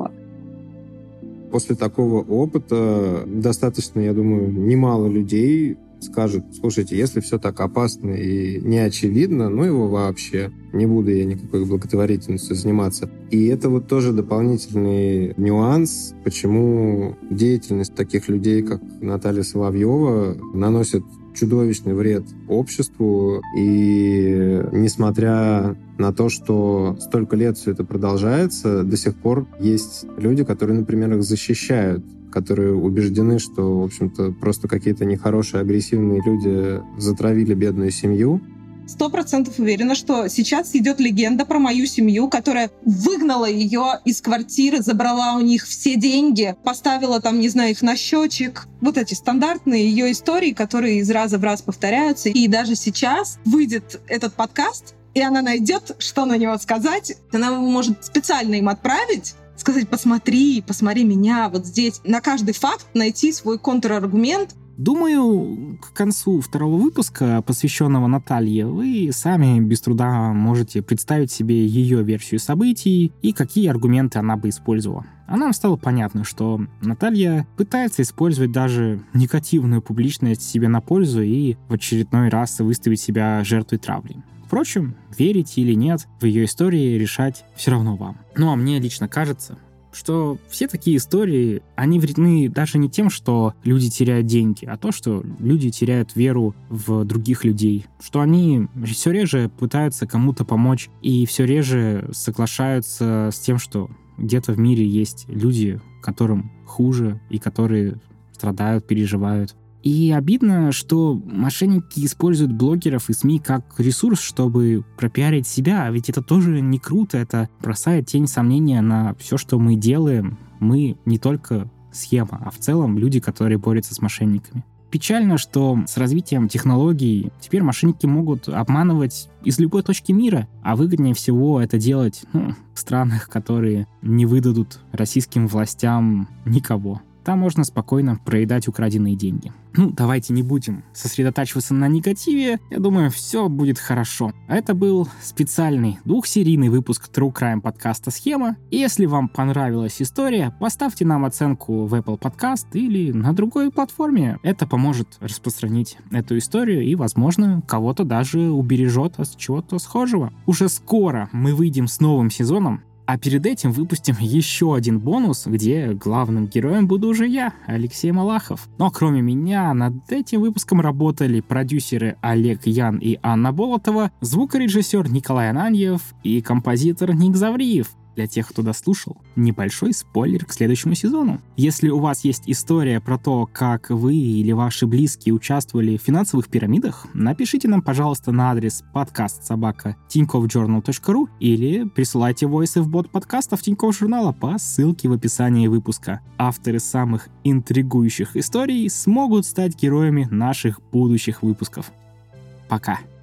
После такого опыта достаточно, я думаю, немало людей скажут: слушайте, если все так опасно и не очевидно, его вообще. Не буду я никакой благотворительностью заниматься. И это тоже дополнительный нюанс, почему деятельность таких людей, как Наталья Соловьева, наносит чудовищный вред обществу. И несмотря на то, что столько лет все это продолжается, до сих пор есть люди, которые, например, их защищают, которые убеждены, что, в общем-то, просто какие-то нехорошие, агрессивные люди затравили бедную семью.
100% уверена, что сейчас идет легенда про мою семью, которая выгнала ее из квартиры, забрала у них все деньги, поставила там, не знаю, их на счетчик. Эти стандартные ее истории, которые из раза в раз повторяются. И даже сейчас выйдет этот подкаст, и она найдет, что на него сказать. Она может специально им отправить, сказать: посмотри меня вот здесь. На каждый факт найти свой контраргумент.
Думаю, к концу второго выпуска, посвященного Наталье, вы сами без труда можете представить себе ее версию событий и какие аргументы она бы использовала. А нам стало понятно, что Наталья пытается использовать даже негативную публичность себе на пользу и в очередной раз выставить себя жертвой травли. Впрочем, верить или нет в ее истории решать все равно вам. А мне лично кажется, что все такие истории, они вредны даже не тем, что люди теряют деньги, а то, что люди теряют веру в других людей, что они все реже пытаются кому-то помочь и все реже соглашаются с тем, что где-то в мире есть люди, которым хуже и которые страдают, переживают. И обидно, что мошенники используют блогеров и СМИ как ресурс, чтобы пропиарить себя, ведь это тоже не круто, это бросает тень сомнения на все, что мы делаем. Мы не только схема, а в целом люди, которые борются с мошенниками. Печально, что с развитием технологий теперь мошенники могут обманывать из любой точки мира, а выгоднее всего это делать в странах, которые не выдадут российским властям никого. Там можно спокойно проедать украденные деньги. Давайте не будем сосредотачиваться на негативе. Я думаю, все будет хорошо. А это был специальный двухсерийный выпуск True Crime подкаста «Схема». И если вам понравилась история, поставьте нам оценку в Apple Podcast или на другой платформе. Это поможет распространить эту историю и, возможно, кого-то даже убережет от чего-то схожего. Уже скоро мы выйдем с новым сезоном. А перед этим выпустим еще один бонус, где главным героем буду уже я, Алексей Малахов. Но кроме меня над этим выпуском работали продюсеры Олег Ян и Анна Болотова, звукорежиссер Николай Ананьев и композитор Ник Завриев. Для тех, кто дослушал, небольшой спойлер к следующему сезону. Если у вас есть история про то, как вы или ваши близкие участвовали в финансовых пирамидах, напишите нам, пожалуйста, на адрес podcast@tinkoffjournal.ru или присылайте voice в бот подкастов Тинькофф журнала по ссылке в описании выпуска. Авторы самых интригующих историй смогут стать героями наших будущих выпусков. Пока!